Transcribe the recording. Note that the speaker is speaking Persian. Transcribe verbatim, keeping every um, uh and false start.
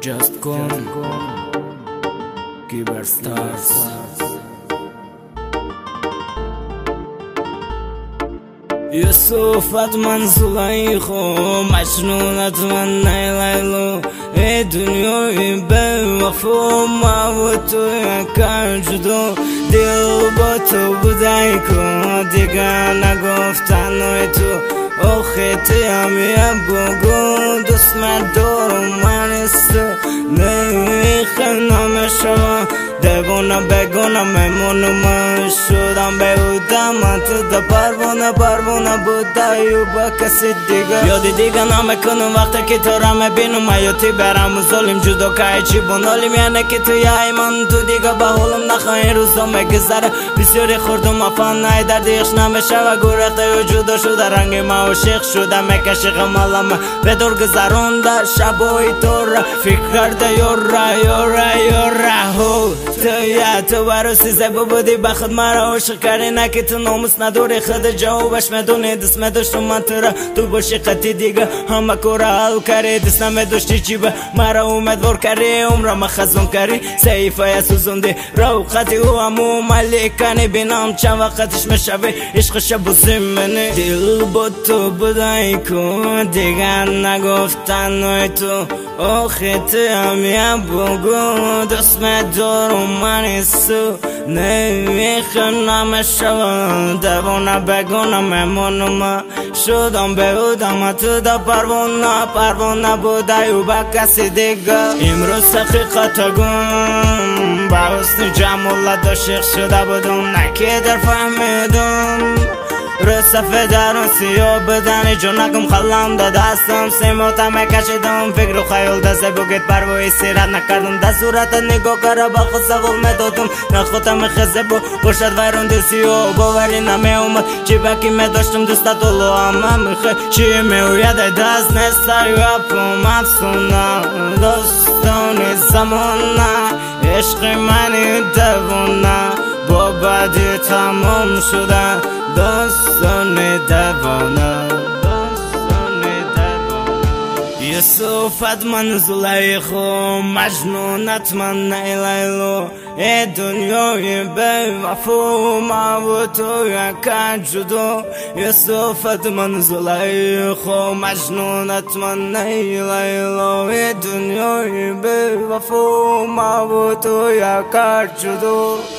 Just Con Cyber Stars یوسفت من زلیخو مجنونت من نیلیلو ای دنیای به وفا ما و تو یکا جدا دل با تو بودی که دیگر نگفتن ای تو آخه تیم بگو دوست من دارم من است نمیخنم شما دیوانه بگونه میمونم شدم بیودم من تو دا پروانه پروانه بوده و با کسی دیگه یادی دیگه نمیکنم وقتی که تو را میبینم حیاتی برم و ظالم جدا که چی بنالیم یعنی که تو یای من تو دیگه به حالم نخواهی روزا میگذره بسیاری خوردم افان نای دردیش نمیشه و گرخته و جدا شده رنگ ما عاشق شده میکشی غمالم بدور گذرانده شبای تو را فکر کرده یورا یورا یورا هو تو یا تو براسی زبا بودی بخود مرا عاشق کردی نه که تو ناموس نداری خود جوابش میدونی دست میداشتم من تو را تو باشی قطعی دیگه همه کورا حل کردی دست نمیداشتی چی به مرا امیدوار کردی عمرم خزون کردی صحیفه سوزوندی رو خطی او همو ملیکنی بینم چند وقتش میشوی عشقش بزیم منی دل با تو بودی کن دیگر نگفتن ای تو آخه تو همیم بگو دست میدارم من ایسو نمیخنم شوان دیوانه بگونه میمونم شدم بودم تو دا پروانه پروانه بوده و با کسی دیگه امروز حقیقت گم با حسن جمالت عاشق شده بودم نه که در فهمیدم رو صفحه درون سیاه بدنی جونکم خلم دا دستم سیموتا میکشیدم فکر و خیال دسته بگید پروی سیرت نکردم در صورت نگاه کرده با خود سوال میدادم نخوتم خزه با باشد ویرون در سیاه باوری نمی اومد چی بکی میداشتم دوستا طولو همه میخواه چی میوید دست نیسته یپم افسونه دوستانی زمانه عشق منی دوونه با بدی تمام شده دوستان دیوانه یوسفت من زلیخو مجنونت من نیلیلو ای دنیای به وفا ما و تو یکا جدا یوسفت من زلیخو مجنونت من نیلیلو ای دنیای به وفا ما و تو یکا جدا